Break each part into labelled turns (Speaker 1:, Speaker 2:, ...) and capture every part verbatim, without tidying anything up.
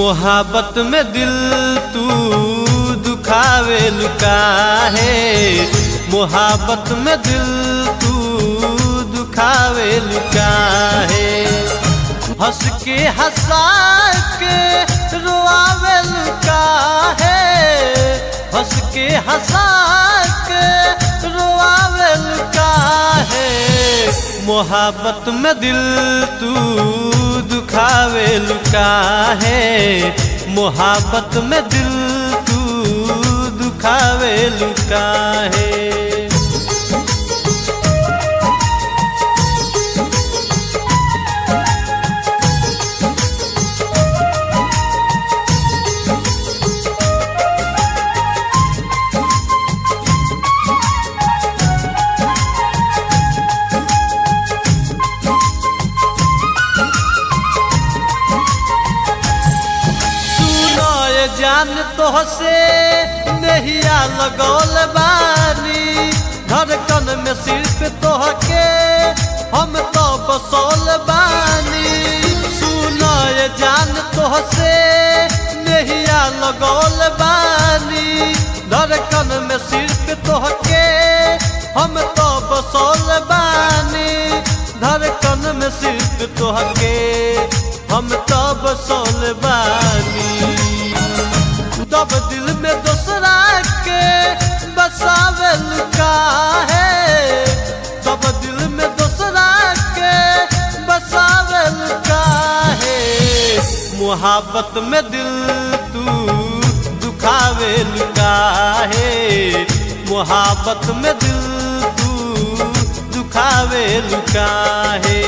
Speaker 1: मोहब्बत में दिल तू दुखावे लुका है। मोहब्बत में दिल तू दुखावे लुका है। हंस के हंसा के रोआवे लुका है। हंस के हंसा के रोआवे लुका है। मोहब्बत में दिल तू दुखावे लुका है। मोहब्बत में दिल तू दुखावे लुका है। जान तोहसे नहिया लगौल बानी। धड़कन में सिर्फ तोहके हम तो बसौल बानी। सुनो ये जान तोहसे नहिया लगौल बानी। धड़कन में सिर्फ तोहके हम तो बसौल बानी। धड़कन में सिर्फ तोहके हम तो बसौल बानी। तब दिल में दूसरा के बसावे लुका है। तब दिल में दूसरा के बसावे लुका है। मोहब्बत में दिल तू दुखावे लुका है। मोहब्बत में दिल तू दुखावे लुका है।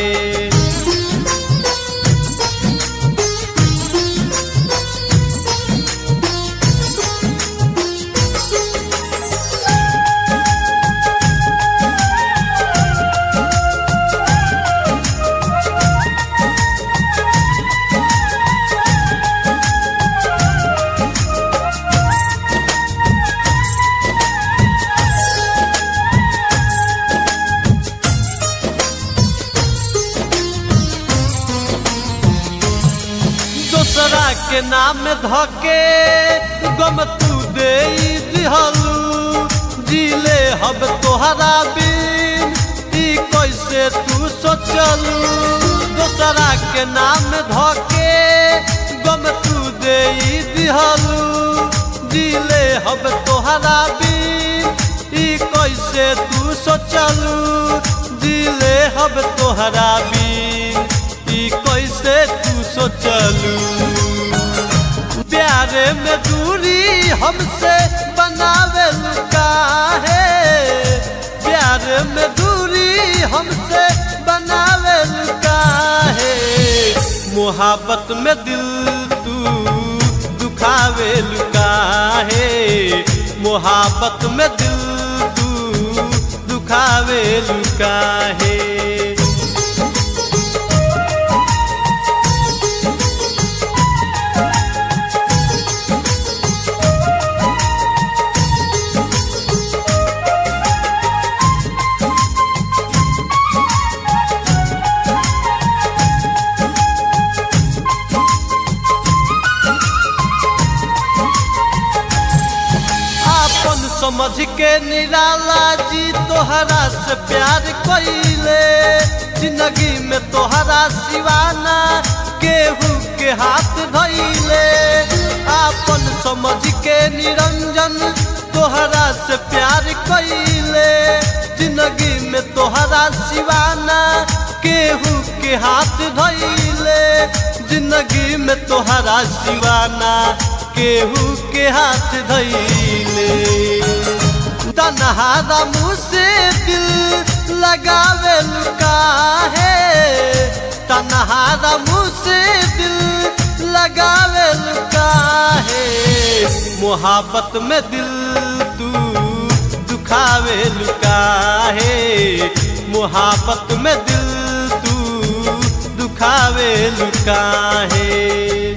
Speaker 1: दूसरा के नाम धके गम तू दे दिहलू। जिले हब तोहरा बिन ई कैसे तू सोचलू। दूसरा के नाम धके गम तू दे दिहलू। जिले हब तोहरा बिन ई कैसे तू सोचलू। जिले हब तोहरा बिन ई कैसे तू सोचलू। प्यारे में दूरी हमसे बनावे लुका है। प्यारे में दूरी हमसे बनावे लुका है। मोहब्बत में दिल तू दुखावे लुका है। मोहब्बत में दिल तू दुखावे लुका है। समझ के निराला जी तोहरा से प्यार कइले। जिंदगी में तोहरा सिवाना केहू के हाथ धइले। आपन समझ के निरंजन तोहरा से प्यार कइले। जिंदगी में तोहरा सिवाना केहू के हाथ धइले। जिंदगी में तोहरा सिवाना केहू के हाथ धइले। तन्हारा मुँह से दिल लगावे लुका है। तन्हारा मुँह से दिल लगावे लुका है। मोहब्बत में दिल तू दुखावे लुका है। मोहब्बत में दिल तू दुखावे लुका है।